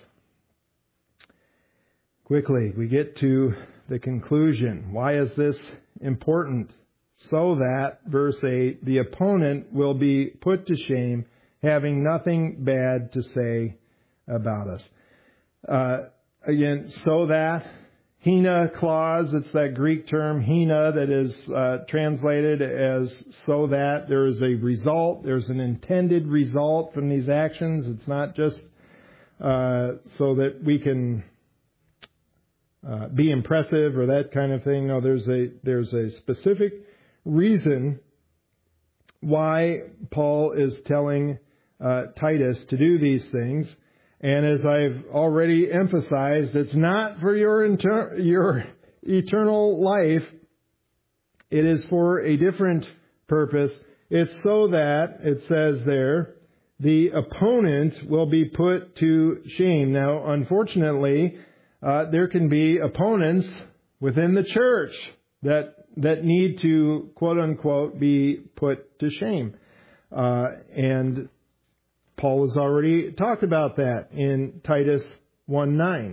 Quickly, we get to the conclusion. Why is this important? So that, verse eight, the opponent will be put to shame, having nothing bad to say about us. Uh, again, so that, hina clause, it's that Greek term, hina, that is uh, translated as so that. There is a result, there's an intended result from these actions. It's not just uh, so that we can Uh, be impressive or that kind of thing. No, there's a there's a specific reason why Paul is telling uh, Titus to do these things. And as I've already emphasized, it's not for your inter- your eternal life. It is for a different purpose. It's so that, it says there, the opponent will be put to shame. Now, unfortunately, Uh, there can be opponents within the church that that need to, quote unquote, be put to shame. Uh, and Paul has already talked about that in Titus one nine.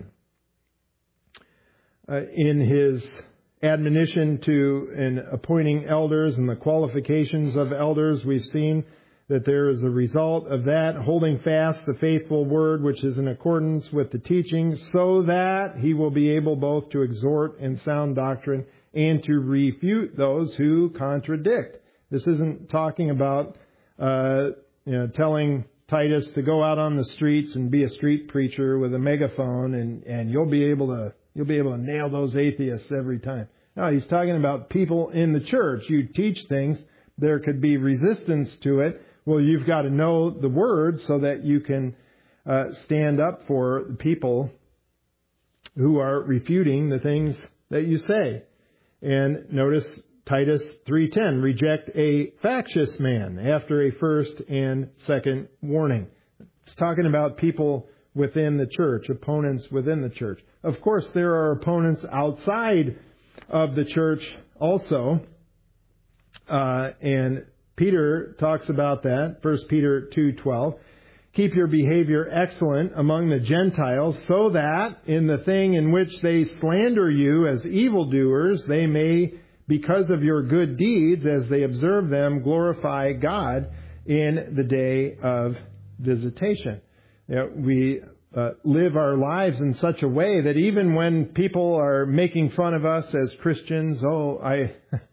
Uh, in his admonition to in appointing elders and the qualifications of elders, we've seen that there is a result of that, holding fast the faithful word which is in accordance with the teaching, so that he will be able both to exhort in sound doctrine and to refute those who contradict. This isn't talking about uh, you know, telling Titus to go out on the streets and be a street preacher with a megaphone and, and you'll be able to you'll be able to nail those atheists every time. No, he's talking about people in the church. You teach things, there could be resistance to it. Well, you've got to know the word so that you can uh, stand up for the people who are refuting the things that you say. And notice Titus three ten, reject a factious man after a first and second warning. It's talking about people within the church, opponents within the church. Of course, there are opponents outside of the church also. Uh, and Peter talks about that, First Peter two twelve. Keep your behavior excellent among the Gentiles, so that in the thing in which they slander you as evildoers, they may, because of your good deeds, as they observe them, glorify God in the day of visitation. You know, we uh, live our lives in such a way that even when people are making fun of us as Christians, oh, I...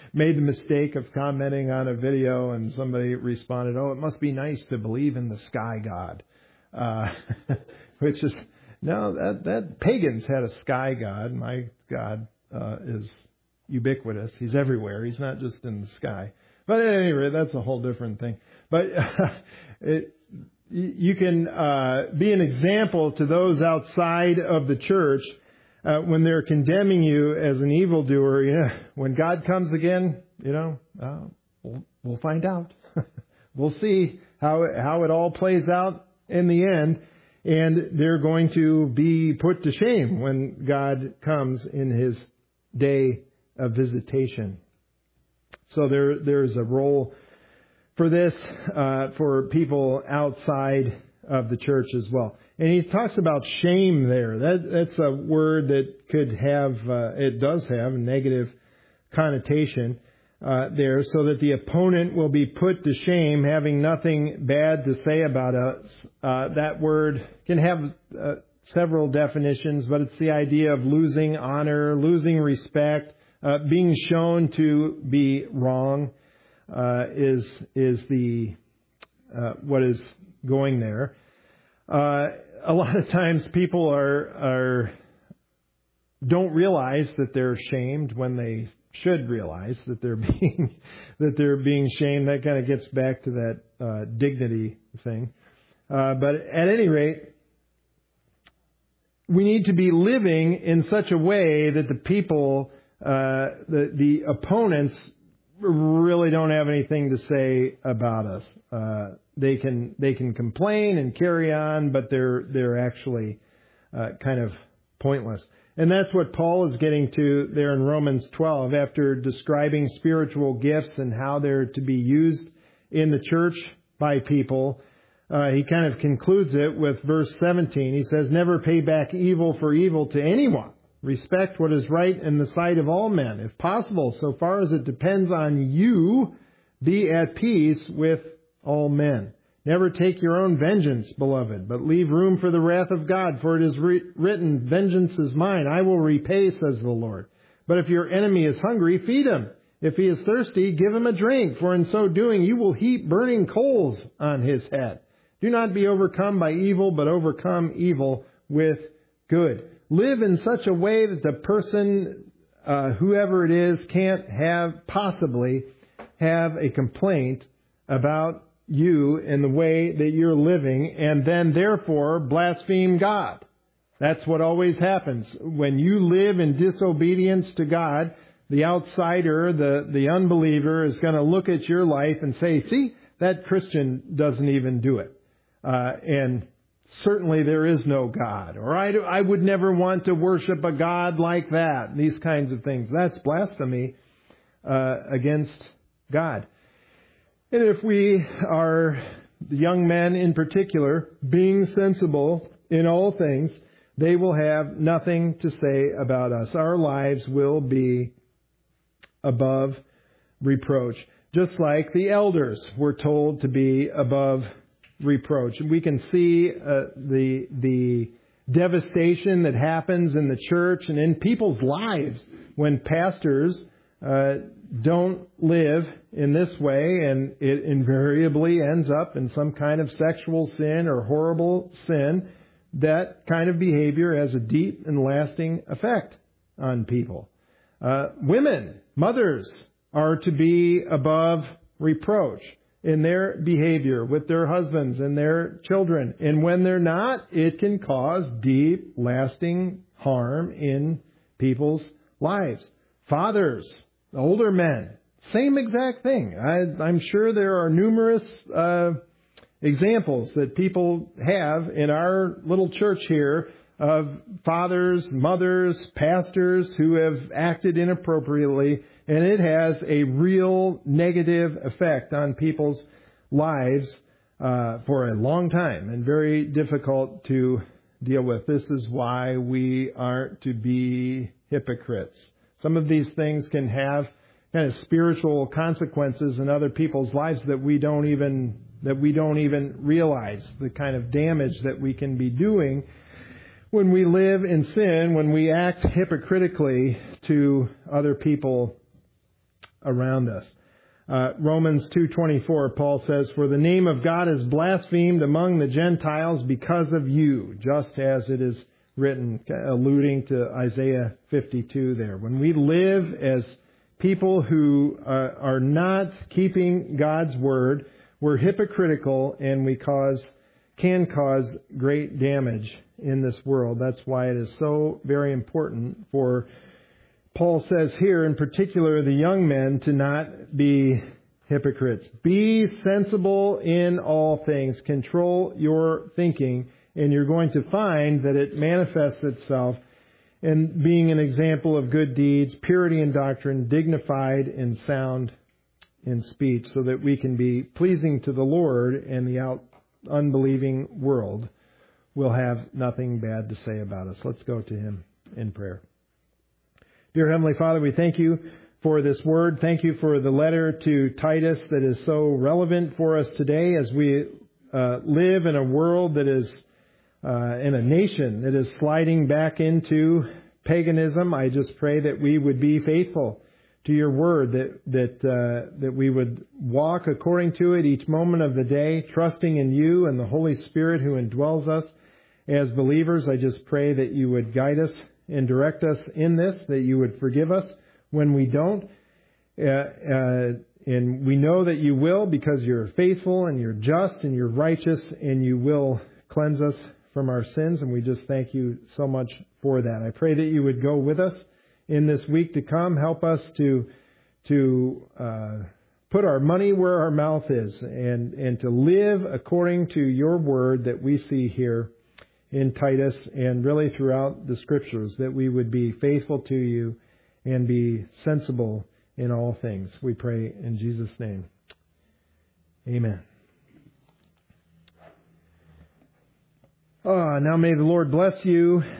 made the mistake of commenting on a video, and somebody responded, "Oh, it must be nice to believe in the sky god," uh, which is no, that that pagans had a sky god. My God uh, is ubiquitous; he's everywhere. He's not just in the sky. But at any rate, that's a whole different thing. But uh, it, you can uh, be an example to those outside of the church uh, when they're condemning you as an evildoer. Yeah, when God comes again, you know, uh, we'll, we'll find out. We'll see how it, how it all plays out in the end, and they're going to be put to shame when God comes in His day of visitation. So there there's a role for this, uh, for people outside of the church as well. And he talks about shame there. That, that's a word that could have, uh, it does have a negative connotation uh, there, so that the opponent will be put to shame, having nothing bad to say about us. Uh, that word can have uh, several definitions, but it's the idea of losing honor, losing respect, uh, being shown to be wrong. Uh, is is the uh, what is going there? Uh, a lot of times people are are don't realize that they're shamed when they should realize that they're being that they're being shamed. That kind of gets back to that uh, dignity thing. Uh, but at any rate, we need to be living in such a way that the people, uh, the the opponents, really don't have anything to say about us. Uh, they can they can complain and carry on, but they're they're actually uh, kind of pointless. And that's what Paul is getting to there in Romans twelve, after describing spiritual gifts and how they're to be used in the church by people. Uh, he kind of concludes it with verse seventeen. He says, "Never pay back evil for evil to anyone. Respect what is right in the sight of all men. If possible, so far as it depends on you, be at peace with all men. Never take your own vengeance, beloved, but leave room for the wrath of God. For it is re- written, 'Vengeance is mine, I will repay,' says the Lord. But if your enemy is hungry, feed him. If he is thirsty, give him a drink. For in so doing, you will heap burning coals on his head. Do not be overcome by evil, but overcome evil with good." Live in such a way that the person, uh, whoever it is, can't have possibly have a complaint about you in the way that you're living, and then therefore blaspheme God. That's what always happens. When you live in disobedience to God, the outsider, the, the unbeliever, is going to look at your life and say, "See, that Christian doesn't even do it. Uh, and certainly there is no God," or I, do, I would never want to worship a God like that. These kinds of things. That's blasphemy uh, against God. And if we are, young men in particular, being sensible in all things, they will have nothing to say about us. Our lives will be above reproach. Just like the elders were told to be above reproach. We can see uh, the the devastation that happens in the church and in people's lives when pastors uh, don't live in this way, and it invariably ends up in some kind of sexual sin or horrible sin. That kind of behavior has a deep and lasting effect on people. Uh, women, mothers, are to be above reproach in their behavior with their husbands and their children. And when they're not, it can cause deep, lasting harm in people's lives. Fathers, older men, same exact thing. I, I'm sure there are numerous uh, examples that people have in our little church here of fathers, mothers, pastors who have acted inappropriately, and it has a real negative effect on people's lives uh, for a long time, and very difficult to deal with. This is why we aren't to be hypocrites. Some of these things can have kind of spiritual consequences in other people's lives that we don't even that we don't even realize, the kind of damage that we can be doing when we live in sin, when we act hypocritically to other people around us. Uh, Romans two twenty-four, Paul says, "For the name of God is blasphemed among the Gentiles because of you," just as it is written, alluding to Isaiah fifty-two there. When we live as people who uh, are not keeping God's word, we're hypocritical and we cause can cause great damage in this world. That's why it is so very important for, Paul says here in particular, the young men to not be hypocrites. Be sensible in all things. Control your thinking, and you're going to find that it manifests itself in being an example of good deeds, purity in doctrine, dignified and sound in speech, so that we can be pleasing to the Lord, and the out unbelieving world will have nothing bad to say about us. Let's go to Him in prayer. Dear Heavenly Father, we thank You for this word. Thank You for the letter to Titus that is so relevant for us today as we uh, live in a world that is, uh, in a nation that is sliding back into paganism. I just pray that we would be faithful to Your word, that that uh, that we would walk according to it each moment of the day, trusting in You and the Holy Spirit who indwells us as believers. I just pray that You would guide us and direct us in this, that You would forgive us when we don't. Uh, uh, and we know that You will, because You're faithful and You're just and You're righteous, and You will cleanse us from our sins. And we just thank You so much for that. I pray that You would go with us in this week to come. Help us to to uh, put our money where our mouth is, and, and to live according to Your word that we see here in Titus and really throughout the Scriptures, that we would be faithful to You and be sensible in all things. We pray in Jesus' name. Amen. Ah, now may the Lord bless you